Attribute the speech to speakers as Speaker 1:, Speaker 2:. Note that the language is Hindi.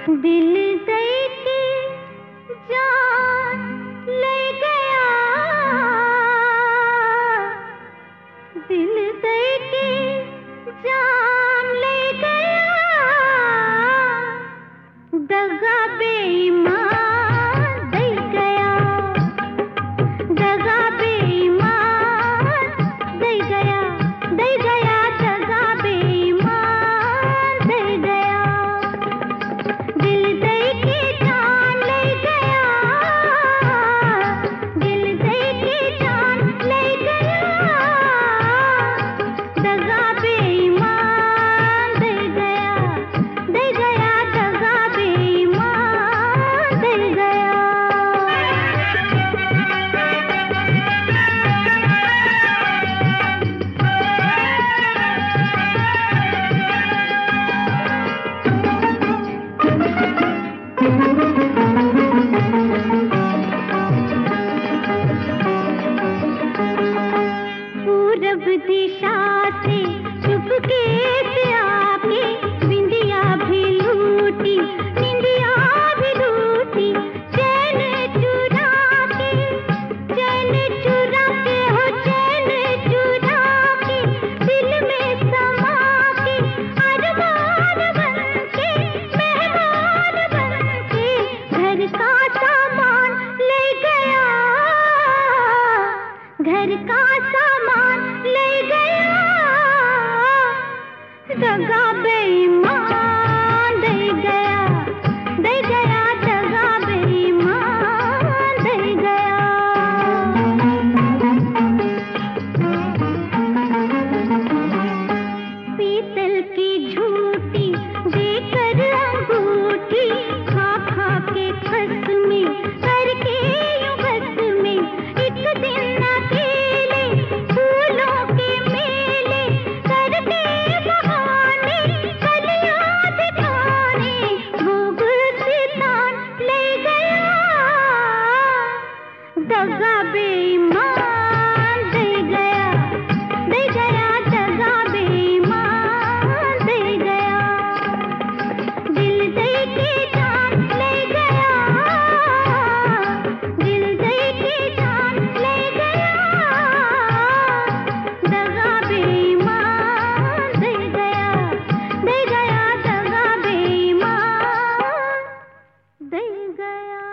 Speaker 1: दिल दे के जान ले गया, दिल दे के जान ले गया, दगा बेईमान दे गया, दगा बेईमान दे गया, दे गया दगा बेईमान दे गया, दिल दे के जान ले गया, दिल दे के जान ले गया, दगा बेईमान दे गया, दे गया दगा बेईमान दे गया। पूरब दिशा से चुपके से आके बिंदिया भी लूटी, निंदिया भी लूटी, चैन चुरा के, चैन चुरा के हो, चैन चुरा के, दिल में समा के, अरमान बन के, मेहमान बन के, घर का सामान ले गया, घर का सामान ले गया, दगा बेईमान दे गया, दे गया दगा बेईमान दे गया। पीतल की झूठी देकर अंगूठी, खा खा के कसमें करके यूं बस में, एक दिन अकेले फूलों के मेले करके बहाने, कलियां दिखाने, भोग सितान ले गया, दगा बेईमान दे गया, दे गया दगा बेईमान दे गया, दिल दे के जान ले गया, दिल दे के जान ले गया, दगा बेईमान दे गया, दे गया दगा बेईमान दे गया।